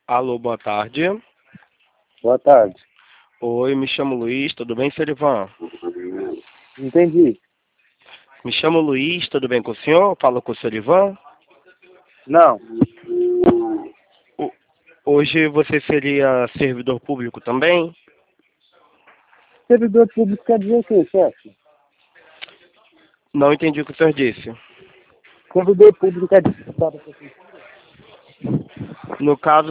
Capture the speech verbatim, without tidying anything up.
Alô, boa tarde. Boa tarde. Oi, me chamo Luiz, tudo bem, Serivan? Entendi. Me chamo Luiz, tudo bem com o senhor? Falo com o Serivan. Não. O- Hoje você seria servidor público também? Servidor público quer dizer o quê, chefe? Não entendi o que o senhor disse. Servidor público quer dizer... No caso,